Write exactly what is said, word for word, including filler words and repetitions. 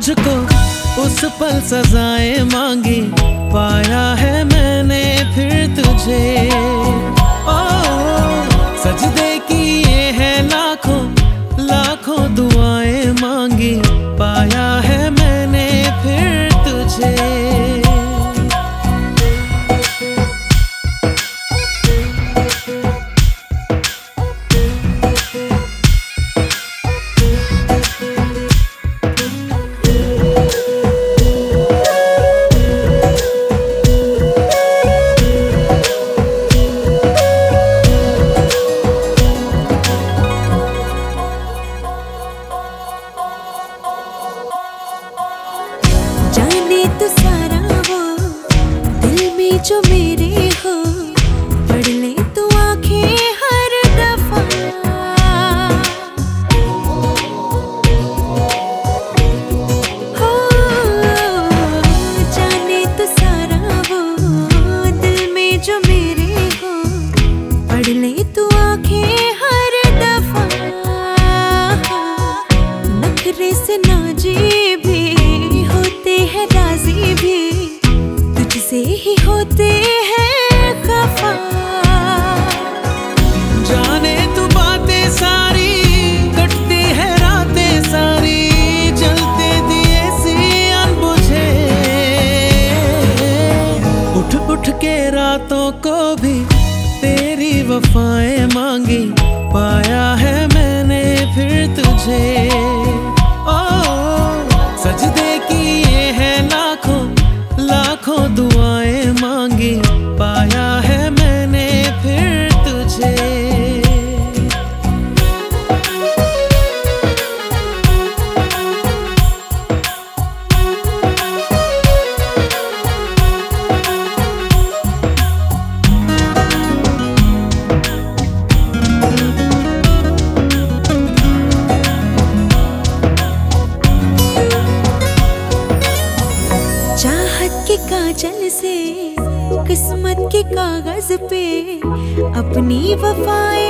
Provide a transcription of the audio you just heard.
तुझको उस पल सजाएं मांगी, पाया है मैंने फिर तुझे। ओ सजदे किए हैं लाखों लाखों दुआएं मांगी, पाया है मैंने फिर तुझे। जाने तो सारा वो दिल में जो मेरे हो, पढ़ ले तो आंखें हर दफा। हो जाने तो सारा वो दिल में जो मेरे हो, पढ़ ले तो आंखें हर दफा। नखरे से नाजी भी होते हैं, राजी भी तुझसे ही होते हैं खफा। जाने तू बातें सारी, कटती है रातें सारी, जलते दिए सी अनबुझे। उठ उठ के रातों को भी तेरी वफाएं मांगी, पाया है मैंने फिर तुझे। ओ सजदे किए हैं लाखों लाखों दुआएं मांगी, पाया है मैंने फिर तुझे। चाहत के काजल से किस्मत के कागज पे अपनी वफाएं